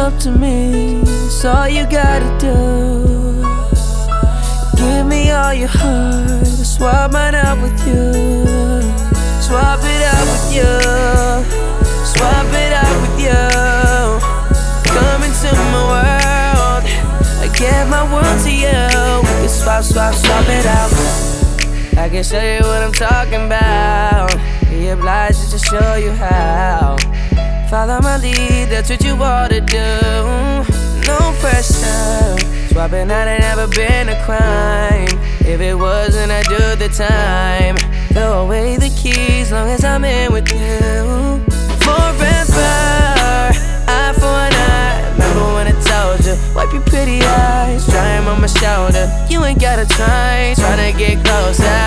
up to me, it's all you gotta do. Give me all your heart, I'll swap mine out with you. Swap it out with you, swap it out with you. Come into my world, I give my world to you. We can swap, swap, swap it out. I can show you what I'm talking about. Be obliged to show you how. Follow my lead, that's what you ought to do. No pressure, swapping out ain't never been a crime. If it wasn't, I'd do the time. Throw away the keys, long as I'm in with you. Forever, eye for an eye. Remember when I told you, wipe your pretty eyes, dry 'em on my shoulder. You ain't gotta try to get closer.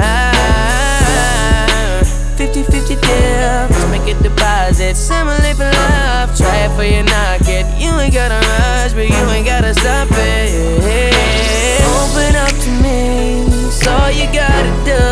50-50 deal, let's make a deposit. Simulate for love, try it for you, knock it. You ain't gotta rush, but you ain't gotta stop it. Open up to me, it's all you gotta do.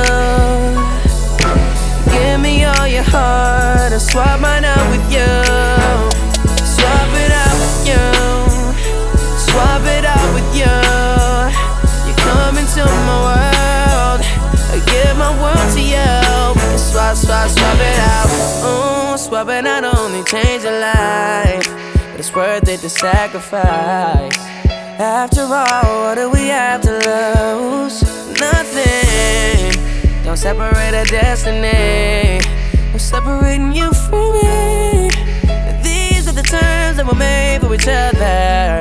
Give me all your heart, I'll swap mine out with you. Swap it out with you, swap it out with you. You come into my world, I give my world to you. Swap, swap, swap it out. Swap it not only change your life, but it's worth it to sacrifice. After all, what do we have to lose? Nothing. Don't separate our destiny, I'm separating you from me. These are the terms that were made for each other.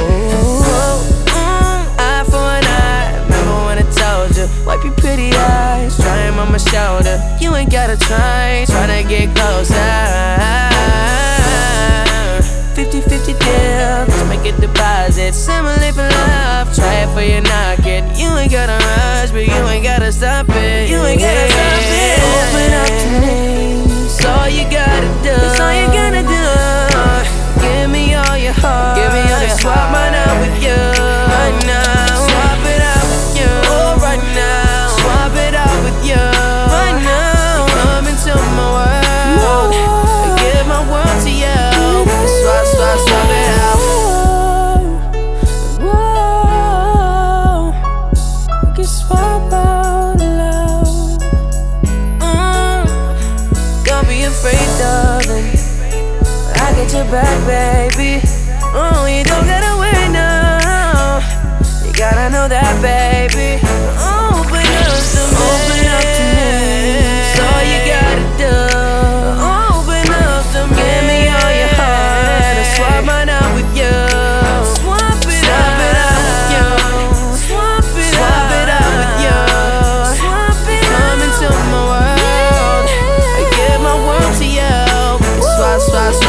Eye for an eye. Remember when I told you, wipe your pretty eyes, dry 'em on my shoulder. You ain't gotta try to get closer. 50-50 deal, let's make a deposit. Simulate for love, try it for you, knock it. You ain't gotta rush, but you ain't gotta stop it. You ain't gotta stop it. Open up to me, it's all you gotta do. It's all you gotta do. Give me all your heart, give me all your swap heart. Mine out with you right now. Swap it out with you, right now. Swap it out with you right now. Come into my world, I give my world to you. Swap, swap, swap it out. Whoa, we can swap out love. Don't be afraid, darling, I get your back, baby. You don't gotta wait now, you gotta know that, baby. Open up to me, open up to me, it's all you gotta do. Open up to me, give me all your heart, I'll swap mine out with you. Swap it out with you, swap it out with you. Come into my world, I give my world to you. Swap, swap, swap.